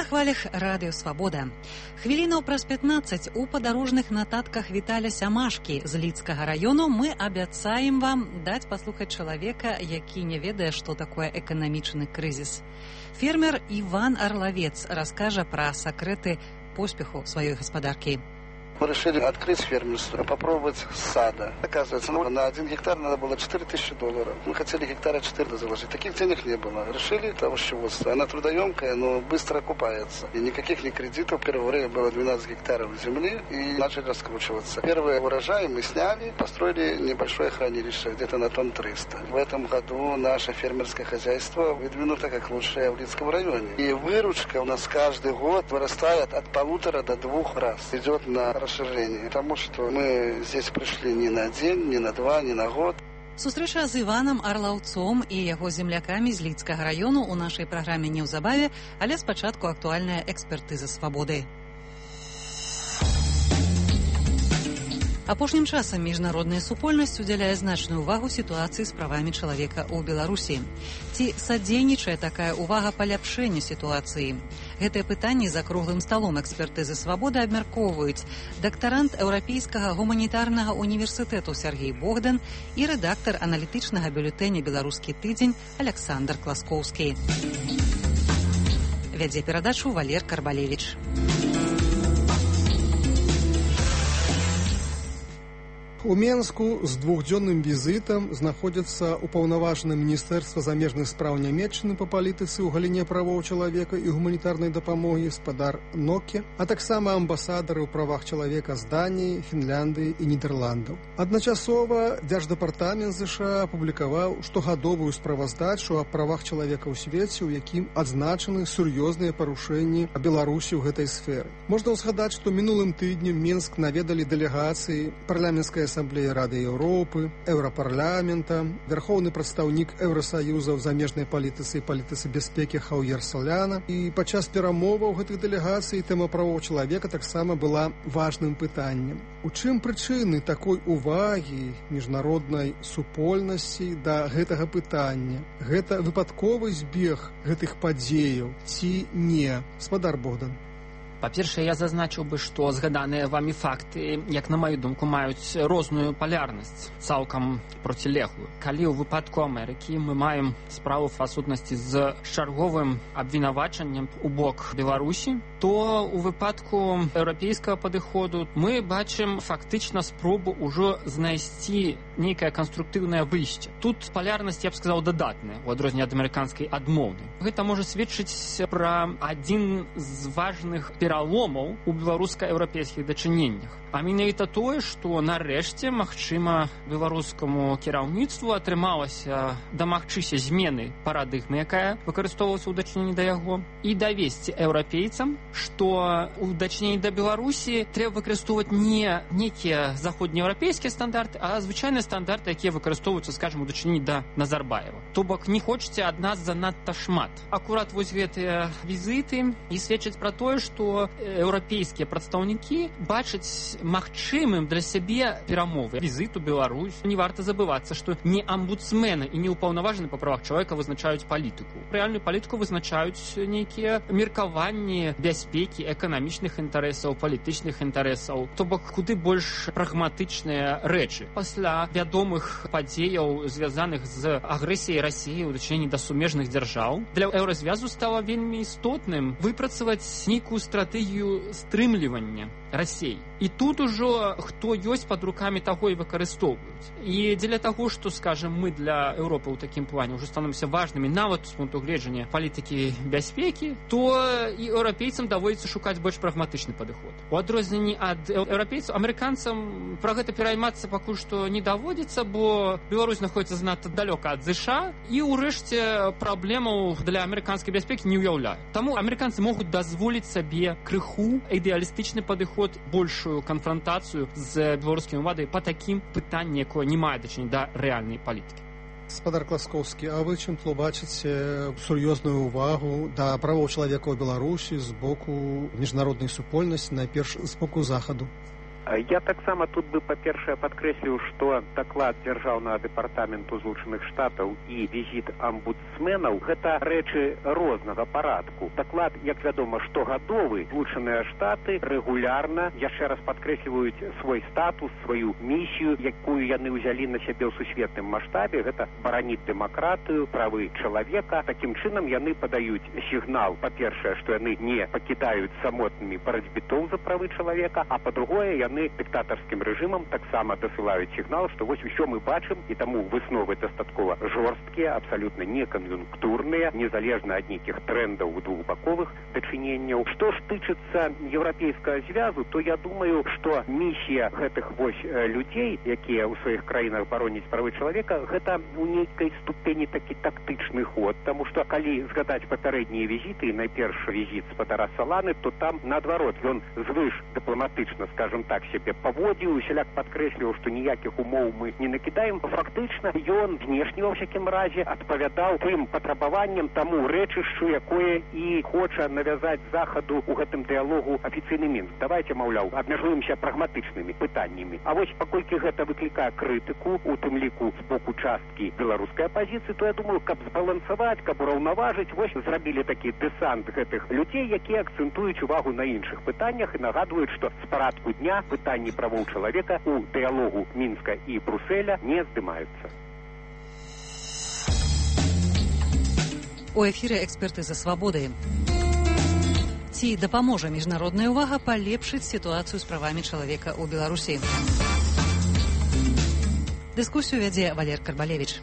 хвалях радыё Свабода. Хвілінаў праз 15 у падарожных нататках Віталя Сямашкі з Лідскага раёну мы абяцаем вам даць паслухаць чалавека, які не ведае, што такое эканамічны крызіс. Фермер Іван Арлавец раскажа пра сакрэты поспеху сваёй гаспадаркі. Мы решили открыть фермерство, попробовать с сада. Оказывается, на 1 гектар надо было $4000. Мы хотели гектара 4 заложить. Таких денег не было. Решили овощеводство. Она трудоемкая, но быстро окупается. И никаких ни кредитов. Первое время было 12 гектаров земли и начали раскручиваться. Первый урожай мы сняли, построили небольшое хранилище, где-то на тонн 300. В этом году наше фермерское хозяйство выдвинуто как лучшее в Лидском районе. И выручка у нас каждый год вырастает от 1,5 до 2 раз. Идет на расширение, потому что мы здесь пришли не на день, не на 2, не на год. Сустрэча з Іванам Арлаўцом і яго землякамі з Лідскага раёну ў нашай праграме неўзабаве, але спачатку актуальная экспертыза Свабоды. Апошнім часам міжнародная супольнасць удзяляе значную ўвагу сітуацыі з правамі чалавека ў Беларусі. Ці садзейнічае такая ўвага паляпшэнню сітуацыі? Гэтае пытанне за круглым сталом экспертызы Свабоды абмяркоўваюць дактарант Еўрапейскага гуманітарнага універсітэту Сергей Богдан і рэдактар аналітычнага бюлетэня «Беларускі тыдзень» Александр Класкоўскі. Вядзе перадачу Валер Карбалевіч. У Менску з двухдзённым візітам знаходзіцца ўпаўнаважаны Міністэрства замежных спраў Нямецчыны па палітыцы ў галіне правоў чалавека і гуманітарнай дапамогі спадар Ноке, а таксама амбасадары ў правах чалавека з Даніі, Фінляндыі і Нідерландаў. Адначасова Дзярждэпартамент ЗША апублікаваў штогадовую справаздачу аб правах чалавека ў свеце, у якім адзначаны сур'ёзныя парушэнні Беларусі ў гэтай сферы. Можна ўзгадаць, што мінулым тыднем Менск наведалі дэлегацыі парламенцкай Ассамблеі Рады Еўропы, Еўрапарламента, вярхоўны прадстаўнік Еўрасаюза ў замежнай палітыцы і палітыцы бяспекі Хаўер Соляна. І падчас перамоваў гэтых дэлегацый тэма правоў чалавека таксама была важным пытаннем. У чым прычыны такой увагі міжнароднай супольнасці да гэтага пытання? Гэта выпадковы збег гэтых падзеяў ці не? Спадар Богдан. Па-першае, я зазначыў бы, што згаданыя вамі факты, як на маю думку, маюць розную палярнасць, цалкам процілеглую. Калі ў выпадку Амерыкі мы маем справу па сутнасці з чарговым абвінавачаннем у бок Беларусі, то ў выпадку еўрапейскага падыходу мы бачым фактычна спробу ўжо знайсці нейкае канструктыўнае выйсце. Тут палярнасць, я б сказаў, дадатная, у адрозненне ад амерыканскай адмоўнай. Гэта можа сведчыць пра адзін з важных пераломаў у беларуска-еўрапейскіх дачыненнях. А менавіта тое, што нарэшце, магчыма, беларускаму кіраўніцтву атрымалася дамагчыся змены парадыгмы, якая выкарыстоўвалася ў дачыненні да яго, і давесці еўрапейцам, што ў дачыненні да Беларусі трэба выкарыстоўваць не нейкія заходнееўрапейскія стандарты, а звычайныя стандарты, якія выкарыстоўваюцца, скажам, у дачыненні да Назарбаева. То бок не хочаце ад нас занадта шмат. Акурат вось гэтыя візіты і сведчаць пра тое, што еўрапейскія прадстаўнікі бачаць магчымым для сябе перамовы. Візіт у Беларусь. Не варта забывацца, што не амбудсмены і не ўпаўнаважаны па правах чалавека вызначаюць палітыку. Рэальную палітыку вызначаюць нейкія меркаванні бяспекі, эканамічных інтарэсаў, палітычных інтарэсаў. То бок куды больш прагматычныя рэчы. Пасля вядомых падзеяў, звязаных з агрэсіяй Расіі ў дачыненні да сумежных дзяржаў, для еўразвязу стала вельмі істотным выпрацаваць нейкую стратэгію стрымлівання Расіі. І тут ужо хто ёсць пад рукамі таго і выкарыстоўваюць. І дзеля таго, што, скажем, мы для Еўропы ў такім плане ўжо становімся важнымі нават з пункту гледжання палітыкі бяспекі, то і еўрапейцам даводзіцца шукаць больш прагматычны падыход. У адрозненні ад еўрапейцаў, амерыканцам пра гэта пераймацца пакуль што не даводзіцца, бо Беларусь знаходзіцца занадта далёка ад ЗША і ўрэшце праблемаў для амерыканскай бяспекі не ўяўляе. Таму амерыканцы могуць дазволіць сабе крыху ідэалістычны падыход, большую канфронтацыю з беларускімі уладай па такім пытанні, якое не мае дачынення да рэальнай палітыкі. Спадар Класкоўскі, а вы чым тлумачыце сур'ёзную ўвагу да правоў чалавека ў Беларусі з боку міжнароднай супольнасці, найперш з боку захаду? Я таксама тут бы, па-першае, падкрэсліў, што даклад Дзяржаўнага дэпартаменту Злучаных Штатаў і візіт амбудсменаў – гэта рэчы рознага парадку. Даклад, як вядома, штогадовы. Злучаныя Штаты рэгулярна, яшчэ раз падкрэсліваюць свой статус, сваю місію, якую яны ўзялі на сябе ў сусветным маштабе. Гэта бараніць дэмакратыю, правы чалавека. Такім чынам яны падаюць сігнал, па-першае, што яны не пакідаюць самотнымі барацьбітоў за правы чалавека, а па-другое, яны диктаторским режимом таксама досылают сигнал, что вот все мы бачим, и тому высновы достаткова жорсткие, абсолютно не конъюнктурные, незалежно от неких трендов двухбаковых дачыненняў. Что ж тычыцца еўрапейскага звязу, то я думаю, что миссия гэтых вось людей, якія ў сваіх краінах бароняць правы чалавека, гэта у нейкай ступені такі тактычны ход, потому что калі згадаць папярэднія візіты, найперш візіт спадара Саланы, то там наадварот ён звыш дыпламатычна, скажем так, себе поводил, усяляк подкрэсліваў, што ніякіх умоў мы не накідаем. Фактычна ён внешне ва всякім разе адпавядаў тым патрабаванням таму рэчышчу, якое і хоча навязаць захаду ў гэтым дыялогу афіцыйны Мінск. Давайте, маўляў, абмяжуемся прагматычнымі пытаннямі. А вось паколькі гэта выклікае крытыку, у тым ліку з боку часткі беларускай апазіцыі, то я думаю, каб збалансаваць, каб ураўнаважыць, вось зрабілі такі дэсант гэтых людзей, якія акцэнтуюць увагу на іншых пытаннях і нагадваюць, што з парадку дня пытанні правоў чалавека у дыялогу Мінска і Бруселя не здымаюцца. У эфіры «Экспертыза свабоды». Ці дапаможа міжнародная ўвага палепшыць сітуацыю з правамі чалавека ў Беларусі? Дыскусію вядзе Валер Карбалевіч.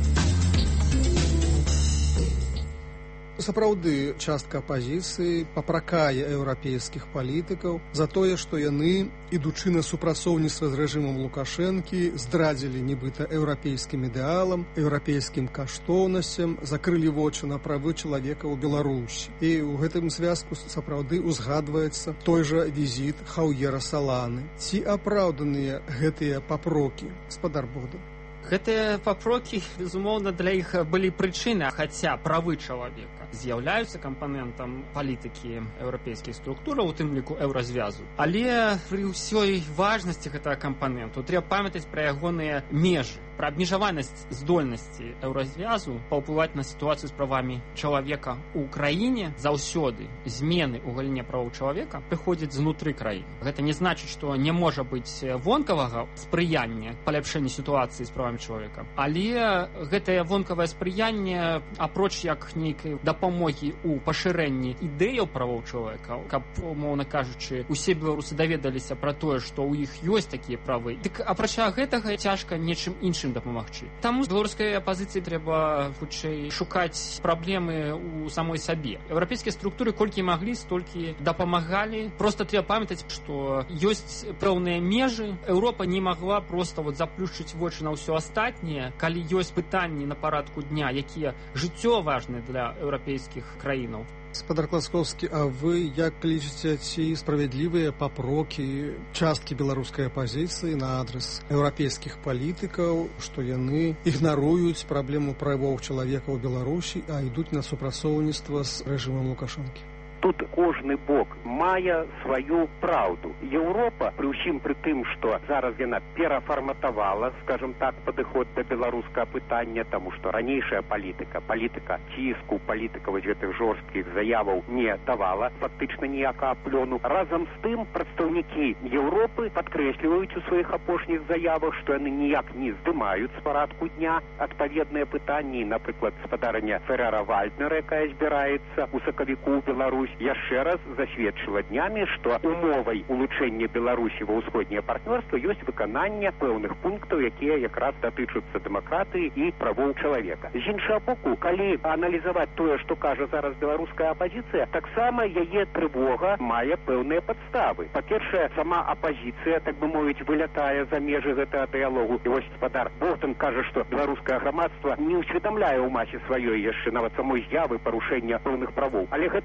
Сапраўды, частка апазіцыі папракае еўрапейскіх палітыкаў за тое, што яны, ідучы на супрацоўніцтва з рэжымам Лукашэнкі, здрадзілі нібыта еўрапейскім ідэалам, еўрапейскім каштоўнасцям, закрылі вочы на правы чалавека ў Беларусі. І ў гэтым звязку сапраўды ўзгадваецца той жа візіт Хаўера Саланы. Ці апраўданыя гэтыя папрокі, спадар Богдан? Гэтыя папрокі, безумоўна, для іх былі прычыны, хаця правы чалавека з'яўляюцца кампанентам палітыкі еўрапейскіх структураў, у тым ліку еўразвязу. Але пры ўсёй важнасці гэтага кампаненту трэба памятаць пра ягоныя межы, пра абмежаванасць здольнасці еўразвязу паўплываць на сітуацыю з правамі чалавека ў краіне. Заўсёды змены ў галіне правоў чалавека прыходзяць знутры краіны. Гэта не значыць, што не можа быць вонкавага спрыяння паляпшэнню сітуацыі з правамі чалавека. Але гэтае вонкавае спрыянне, апроч як нейкай дапамогі ў пашырэнні ідэяў правоў чалавека, каб, умоўна кажучы, усе беларусы даведаліся пра тое, што ў іх ёсць такія правы, дык апрача гэтага цяжка нечым іншым дапамагчы. Таму з беларускай апазіцыі трэба хутчэй шукаць праблемы ў самой сабе. Еўрапейскія структуры колькі маглі, столькі дапамагалі. Проста трэба памятаць, што ёсць пэўныя межы. Еўропа не магла проста заплюшчыць вочы на ўсё астатняе, калі ёсць пытанні на парадку дня, якія жыццёва важныя для еўрапейскіх краінаў. Спадар Класкоўскі, а вы як лічыце, ці справядлівыя папрокі часткі беларускай апазіцыі на адрас еўрапейскіх палітыкаў, што яны ігнаруюць праблему правоў чалавека ў Беларусі, а ідуць на супрацоўніцтва з рэжымам Лукашэнкі? Тут кожны бок мае сваю праўду. Еўропа, пры ўсім пры тым, што зараз яна перафарматавала, скажем так, падыход да беларускага пытання, таму што ранейшая палітыка ціску, палітыка вось гэтых жорсткіх заяваў не давала фактычна ніякага плёну. Разам з тым прадстаўнікі Еўропы падкрэсліваюць у сваіх апошніх заявах, што яны ніяк не здымаюць з парадку дня адпаведныя пытанні, напрыклад, спадарня Ферера Вальднера, якая збіраецца ў сакавіку ў Беларусь, яшчэ раз засведчыла днямі, што умовай улучшэння Беларусі ва ўсходняе партнёрства ёсць выкананне пэўных пунктаў, якія якраз датычацца дэмакратыі і правоў чалавека. З іншага боку, калі аналізаваць тое, што кажа зараз беларуская апазіцыя, таксама яе трывога мае пэўныя падставы. Па-першае, сама апазіцыя, так бы мовіць, вылятае за межы гэтага дыялогу. І вось спадар Богдан кажа, што беларускае грамадства не ўсведамляе ў масе сваёй яшчэ нават самой з'явы парушэння пэўных правоў. Але гэта не азначае,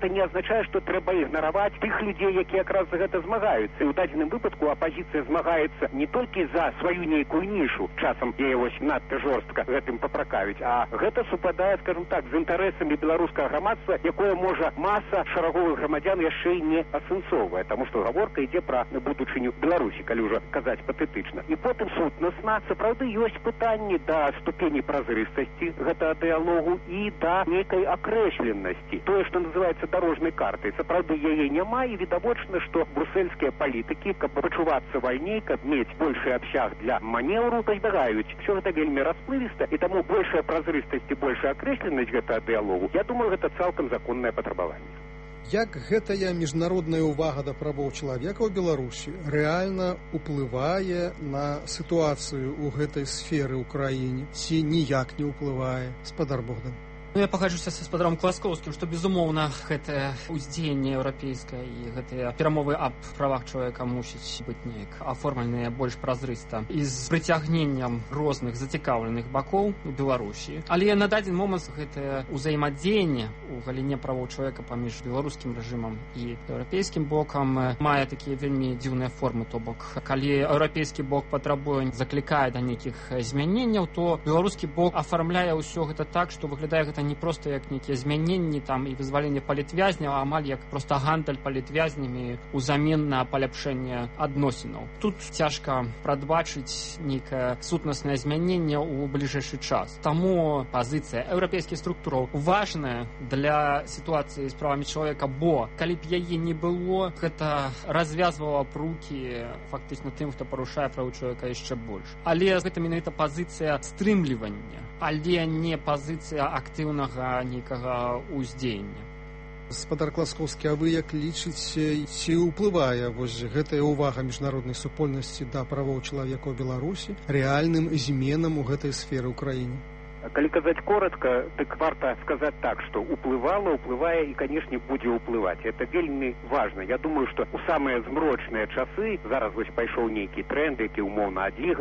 азначае, што трэба ігнараваць тых людзей, якія якраз за гэта змагаюцца. І ў дадзеным выпадку апазіцыя змагаецца не толькі за сваю нейкую нішу, часам яе вось надта жорстка гэтым папракаюць, а гэта супадае, скажем так, з інтарэсамі беларускага грамадства, якое можа маса шараговых грамадзян яшчэ і не асэнсоўвае, таму што гаворка ідзе пра будучыню Беларусі, калі ўжо казаць патэтычна. І потым сутнасна сапраўды ёсць пытанні да ступені празрыстасці гэтага дыялогу і да нейкай акрэсленасці. Тое, што называецца дарожнай картай, сапраўды яе няма, і відавочна, што брусельскія палітыкі, каб пачувацца вальней, каб мець большы абсяг для манеўру, пазбягаюць. Все гэта вельмі расплывіста, і таму большая празрыстасць і большая акрэсленасць гэтага дыялогу, я думаю, гэта цалкам законнае патрабаванне. Як гэтая міжнародная ўвага да правоў чалавека ў Беларусі рэальна ўплывае на сітуацыю ў гэтай сферы ў краіне, ці ніяк не ўплывае? Спадар Богдан. Я пагаджуся са спадаром Класкоўскім, што, безумоўна, гэтае ўздзеянне еўрапейскае і гэтыя перамовы аб правах чалавека мусіць быць неяк аформленыя больш празрыста і з прыцягненнем розных зацікаўленых бакоў у Беларусі. Але на дадзены момант гэтае ўзаемадзеянне ў галіне правоў чалавека паміж беларускім рэжымам і еўрапейскім бокам мае такія вельмі дзіўныя формы. То бок, калі еўрапейскі бок патрабуе, заклікае да нейкіх змяненняў, то беларускі бок афармляе ўсё гэта так, што выглядае гэта не проста як нейкія змяненні там і вызваленне палітвязняў, а амаль як проста гандаль палітвязнямі ўзамен на паляпшэнне адносінаў. Тут цяжка прадбачыць нейкае сутнаснае змяненне ў бліжэйшы час. Таму пазіцыя еўрапейскіх структураў важная для сітуацыі з правамі чалавека, бо калі б яе не было, гэта развязвала б рукі фактычна тым, хто парушае правы чалавека яшчэ больш. Але гэта менавіта пазіцыя стрымлівання, але не пазіцыя актыўнага нейкага ўздзеяння. Спадар Класкоўскі, а вы як лічыце, ці ўплывае вось гэтая ўвага міжнароднай супольнасці да правоў чалавека ў Беларусі рэальным зменам у гэтай сферы ў краіне? Калі казаць коротка, дык варта сказаць так, што уплывала, уплывае і, канешне, будзе ўплываць. Это вельмі важна. Я думаю, што у самыя змрочныя часы, зараз вось пайшоў нейкі тренд, які умоўна адзін